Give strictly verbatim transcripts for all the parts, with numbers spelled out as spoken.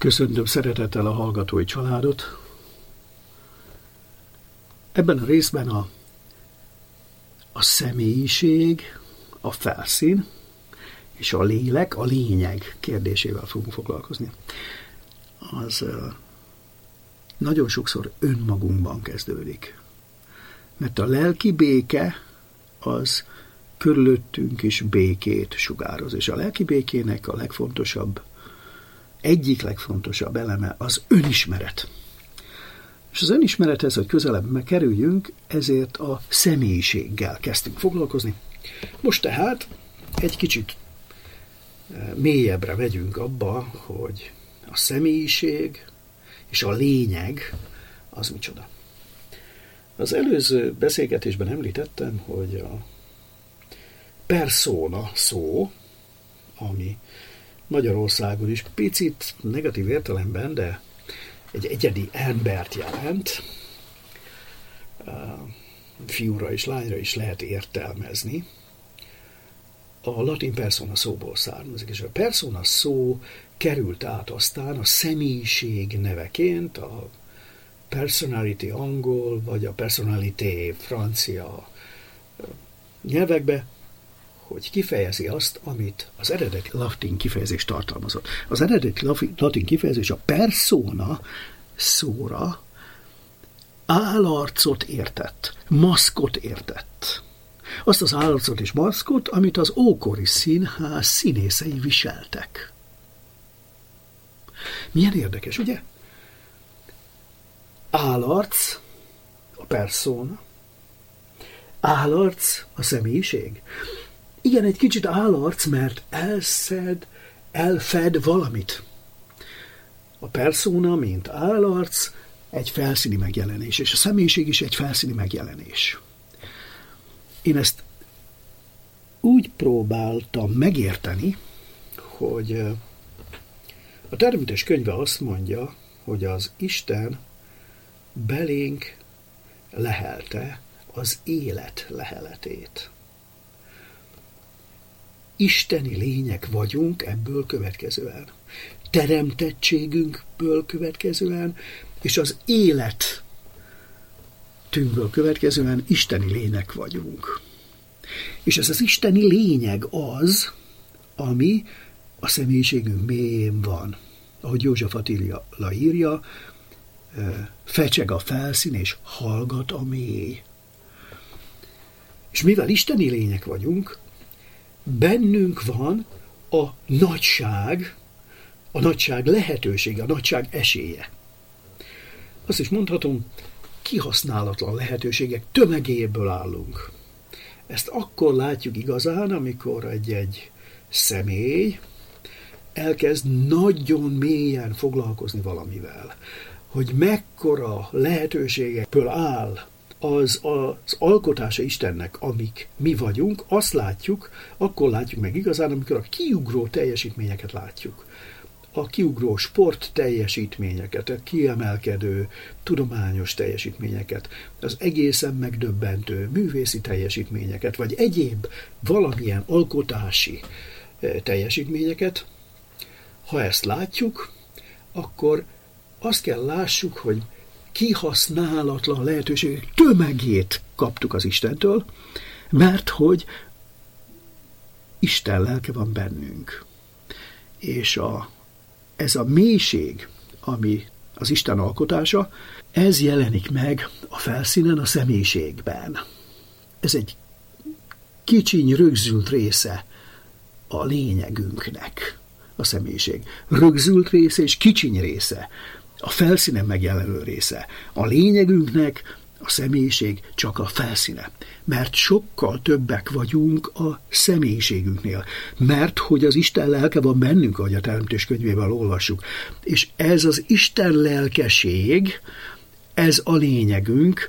Köszöntöm szeretettel a hallgatói családot. Ebben a részben a, a személyiség, a felszín és a lélek, a lényeg kérdésével fogunk foglalkozni. Az uh, nagyon sokszor önmagunkban kezdődik. Mert a lelki béke az körülöttünk is békét sugároz. És a lelki békének a legfontosabb, egyik legfontosabb eleme az önismeret. És az önismerethez, hogy közelebb kerüljünk, ezért a személyiséggel kezdtünk foglalkozni. Most tehát egy kicsit mélyebbre megyünk abba, hogy a személyiség és a lényeg az micsoda. Az előző beszélgetésben említettem, hogy a persona szó, ami Magyarországon is picit negatív értelemben, de egy egyedi embert jelent, fiúra és lányra is lehet értelmezni. A latin persona szóból származik, és a persona szó került át aztán a személyiség neveként, a personality angol, vagy a personalité francia nyelvekbe, hogy kifejezi azt, amit az eredeti latin kifejezés tartalmazott. Az eredeti latin kifejezés a persona szóra állarcot értett, maszkot értett. Azt az állarcot és maszkot, amit az ókori színház színészei viseltek. Milyen érdekes, ugye? Állarc, a persona, állarc, a személyiség. Igen, egy kicsit állarc, mert elszed, elfed valamit. A persona, mint állarc, egy felszíni megjelenés, és a személyiség is egy felszíni megjelenés. Én ezt úgy próbáltam megérteni, hogy a Teremtés könyve azt mondja, hogy az Isten belénk lehelte az élet leheletét. Isteni lények vagyunk ebből következően. Teremtettségünkből következően, és az életünkből következően isteni lények vagyunk. És ez az isteni lényeg az, ami a személyiségünk mélyén van. Ahogy József Attila írja, fecseg a felszín és hallgat a mély. És mivel isteni lények vagyunk, bennünk van a nagyság, a nagyság lehetősége, a nagyság esélye. Azt is mondhatom, kihasználatlan lehetőségek tömegéből állunk. Ezt akkor látjuk igazán, amikor egy-egy személy elkezd nagyon mélyen foglalkozni valamivel. Hogy mekkora lehetőségekből áll az az alkotása Istennek, amik mi vagyunk, azt látjuk, akkor látjuk meg igazán, amikor a kiugró teljesítményeket látjuk. A kiugró sport teljesítményeket, a kiemelkedő tudományos teljesítményeket, az egészen megdöbbentő művészi teljesítményeket, vagy egyéb valamilyen alkotási teljesítményeket. Ha ezt látjuk, akkor azt kell lássuk, hogy kihasználatlan lehetőségek tömegét kaptuk az Istentől, mert hogy Isten lelke van bennünk. És a, ez a mélység, ami az Isten alkotása, ez jelenik meg a felszínen, a személyiségben. Ez egy kicsiny, rögzült része a lényegünknek, a személyiség. Rögzült része és kicsiny része, a felszínen megjelenő része. A lényegünknek a személyiség csak a felszíne. Mert sokkal többek vagyunk a személyiségünknél. Mert hogy az Isten lelke van bennünk, ahogy a Teremtés könyvében olvassuk. És ez az Isten lelkeség, ez a lényegünk,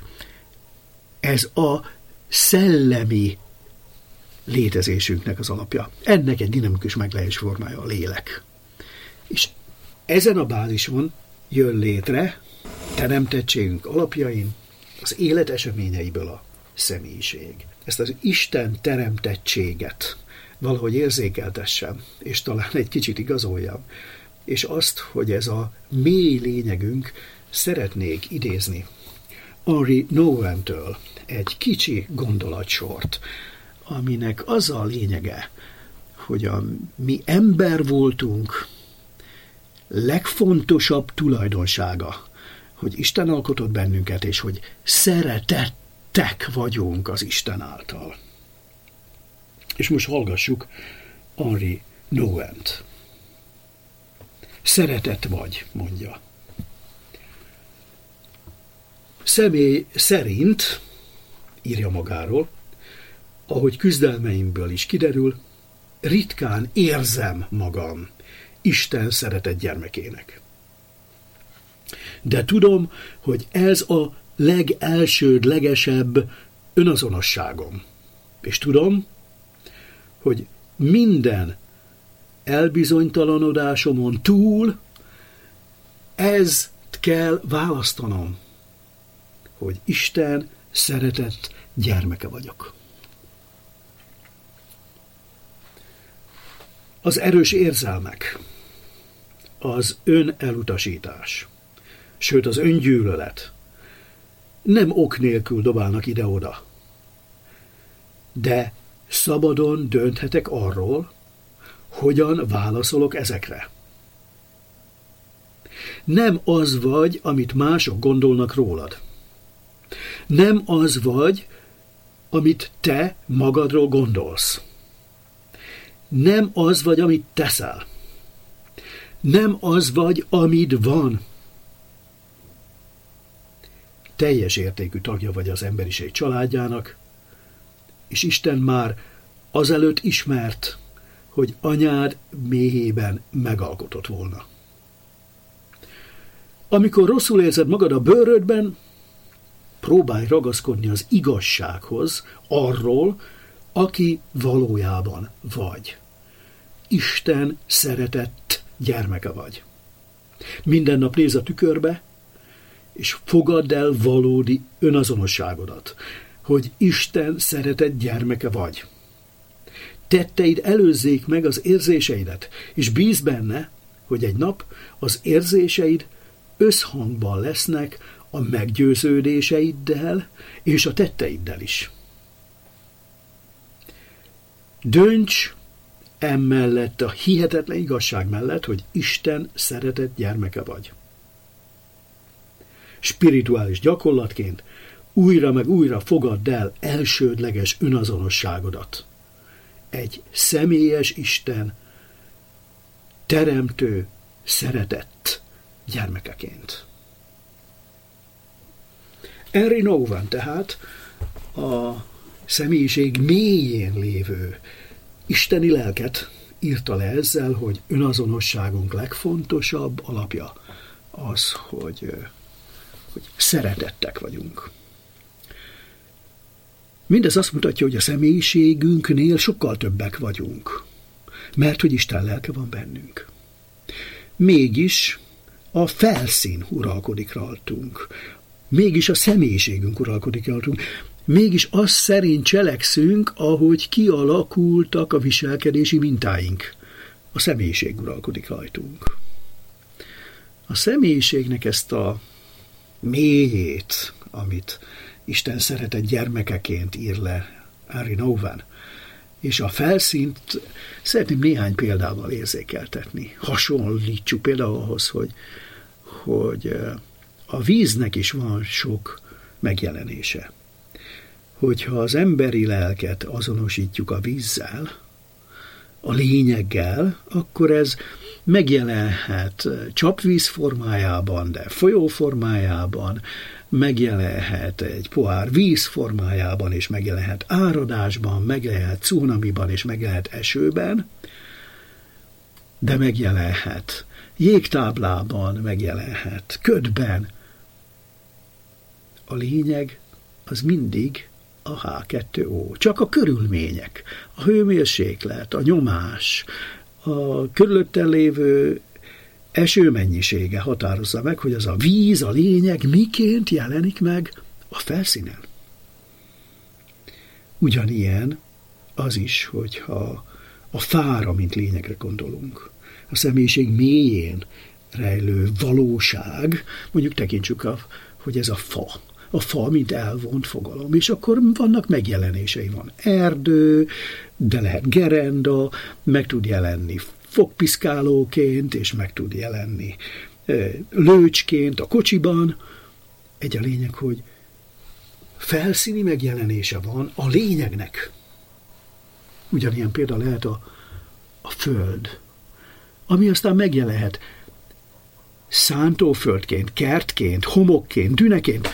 ez a szellemi létezésünknek az alapja. Ennek egy dinamikus meglehetős formája a lélek. És ezen a bázison jön létre teremtettségünk alapjain, az élet eseményeiből a személyiség. Ezt az Isten teremtettséget valahogy érzékeltessem, és talán egy kicsit igazoljam, és azt, hogy ez a mély lényegünk, szeretnék idézni Henri Nouwen-től egy kicsi gondolatsort, aminek az a lényege, hogy a mi ember voltunk legfontosabb tulajdonsága, hogy Isten alkotott bennünket, és hogy szeretettek vagyunk az Isten által. És most hallgassuk Henri Nouwen-t. Szeretett vagy, mondja. Személy szerint, írja magáról, ahogy küzdelmeimből is kiderül, ritkán érzem magam Isten szeretett gyermekének. De tudom, hogy ez a legelsődlegesebb önazonosságom. És tudom, hogy minden elbizonytalanodásomon túl ezt kell választanom, hogy Isten szeretett gyermeke vagyok. Az erős érzelmek, az önelutasítás, sőt az öngyűlölet nem ok nélkül dobálnak ide-oda. De szabadon dönthetek arról, hogyan válaszolok ezekre. Nem az vagy, amit mások gondolnak rólad. Nem az vagy, amit te magadról gondolsz. Nem az vagy, amit teszel. Nem az vagy, amit van. Teljes értékű tagja vagy az emberiség családjának, és Isten már azelőtt ismert, hogy anyád méhében megalkotott volna. Amikor rosszul érzed magad a bőrödben, próbálj ragaszkodni az igazsághoz arról, aki valójában vagy. Isten szeretett gyermeke vagy. Minden nap nézz a tükörbe, és fogadd el valódi önazonosságodat, hogy Isten szeretett gyermeke vagy. Tetteid előzzék meg az érzéseidet, és bízz benne, hogy egy nap az érzéseid összhangban lesznek a meggyőződéseiddel és a tetteiddel is. Dönts emellett a hihetetlen igazság mellett, hogy Isten szeretett gyermeke vagy. Spirituális gyakorlatként újra meg újra fogadd el elsődleges önazonosságodat. Egy személyes Isten, teremtő, szeretett gyermekeként. Henri Nouwen tehát a személyiség mélyén lévő isteni lelket írta le ezzel, hogy önazonosságunk legfontosabb alapja az, hogy, hogy szeretettek vagyunk. Mindez azt mutatja, hogy a személyiségünknél sokkal többek vagyunk, mert hogy Isten lelke van bennünk. Mégis a felszín uralkodik rajtunk, mégis a személyiségünk uralkodik rajtunk, mégis az szerint cselekszünk, ahogy kialakultak a viselkedési mintáink. A személyiség uralkodik rajtunk. A személyiségnek ezt a mélyét, amit Isten szeretett gyermekeként ír le Henri Nouwen, és a felszínt szeretném néhány példával érzékeltetni. Hasonlítsuk például ahhoz, hogy, hogy a víznek is van sok megjelenése. Hogyha az emberi lelket azonosítjuk a vízzel, a lényeggel, akkor ez megjelenhet csapvíz formájában, de folyó formájában, megjelenhet egy pohár víz formájában, és megjelenhet áradásban, megjelenhet cunamiban, és megjelenhet esőben, de megjelenhet jégtáblában, megjelenhet ködben. A lényeg az mindig a há kettő ó. Csak a körülmények, a hőmérséklet, a nyomás, a körülötten lévő eső mennyisége határozza meg, hogy az a víz, a lényeg miként jelenik meg a felszínen. Ugyanilyen az is, hogyha a fára, mint lényegre gondolunk. A személyiség mélyén rejlő valóság, mondjuk tekintsük, a, hogy ez a fa. A fa, mint elvont fogalom, és akkor vannak megjelenései. Van erdő, de lehet gerenda, meg tud jelenni fogpiszkálóként, és meg tud jelenni lőcsként a kocsiban. Egy a lényeg, hogy felszíni megjelenése van a lényegnek. Ugyanilyen példa lehet a, a föld, ami aztán megjelenhet szántóföldként, kertként, homokként, düneként.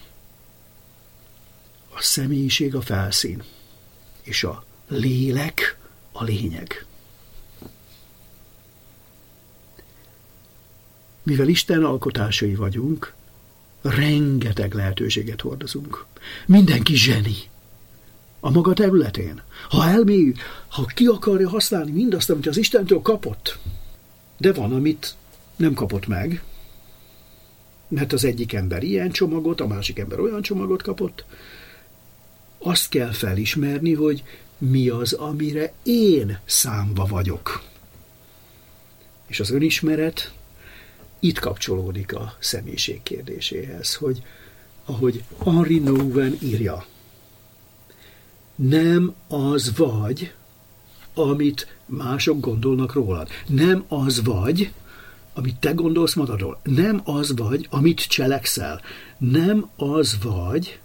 A személyiség a felszín, és a lélek a lényeg. Mivel Isten alkotásai vagyunk, rengeteg lehetőséget hordozunk. Mindenki zseni a maga területén. Ha elmélyül, ha ki akarja használni mindazt, amit az Istentől kapott, de van, amit nem kapott meg, mert az egyik ember ilyen csomagot, a másik ember olyan csomagot kapott, azt kell felismerni, hogy mi az, amire én számva vagyok. És az önismeret itt kapcsolódik a személyiség kérdéséhez, hogy ahogy Henri Nouwen írja, nem az vagy, amit mások gondolnak rólad. Nem az vagy, amit te gondolsz magadról. Nem az vagy, amit cselekszel. Nem az vagy,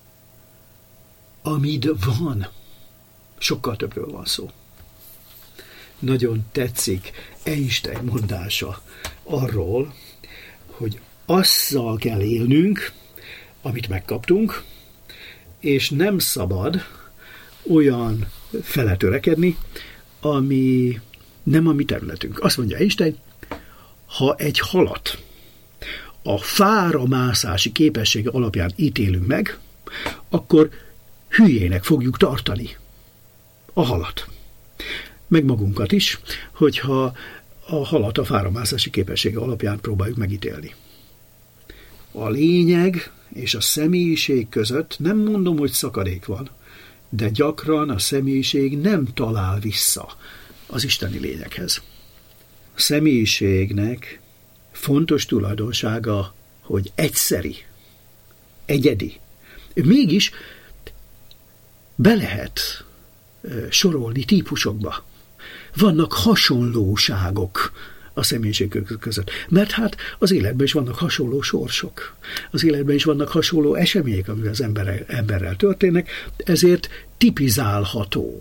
amid van. Sokkal többről van szó. Nagyon tetszik Einstein mondása arról, hogy azzal kell élnünk, amit megkaptunk, és nem szabad olyan fele törekedni, ami nem a mi területünk. Azt mondja Einstein, ha egy halat a fára mászási képessége alapján ítélünk meg, akkor hülyének fogjuk tartani a halat. Meg magunkat is, hogyha a halat a fára mászási képessége alapján próbáljuk megítélni. A lényeg és a személyiség között nem mondom, hogy szakadék van, de gyakran a személyiség nem talál vissza az isteni lényeghez. A személyiségnek fontos tulajdonsága, hogy egyszeri, egyedi. Mégis be lehet sorolni típusokba. Vannak hasonlóságok a személyiségek között. Mert hát az életben is vannak hasonló sorsok. Az életben is vannak hasonló események, amivel az emberrel, emberrel történnek, ezért tipizálható.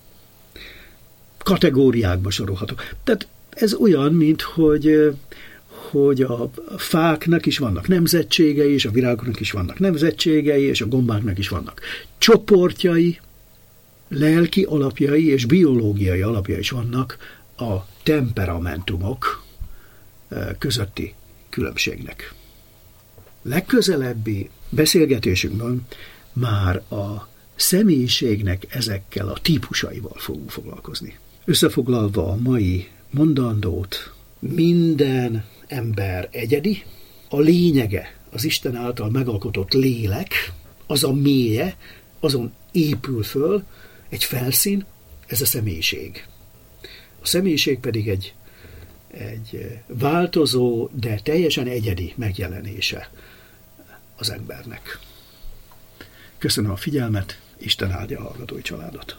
Kategóriákba sorolható. Tehát ez olyan, mint hogy, hogy a fáknak is vannak nemzetségei, és a virágoknak is vannak nemzetségei, és a gombáknak is vannak csoportjai, lelki alapjai és biológiai alapjai is vannak a temperamentumok közötti különbségnek. Legközelebbi beszélgetésünkben már a személyiségnek ezekkel a típusaival fogunk foglalkozni. Összefoglalva a mai mondandót, minden ember egyedi, a lényege az Isten által megalkotott lélek, az a mélye, azon épül föl egy felszín, ez a személyiség. A személyiség pedig egy, egy változó, de teljesen egyedi megjelenése az embernek. Köszönöm a figyelmet, Isten áldja a hallgatói családot.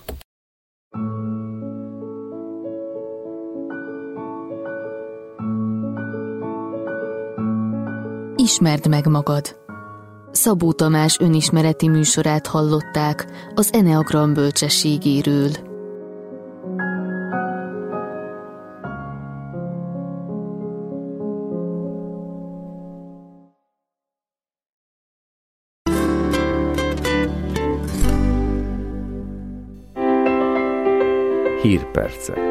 Ismerd meg magad. Szabó Tamás önismereti műsorát hallották az Eneagram bölcsességéről. Hírpercek.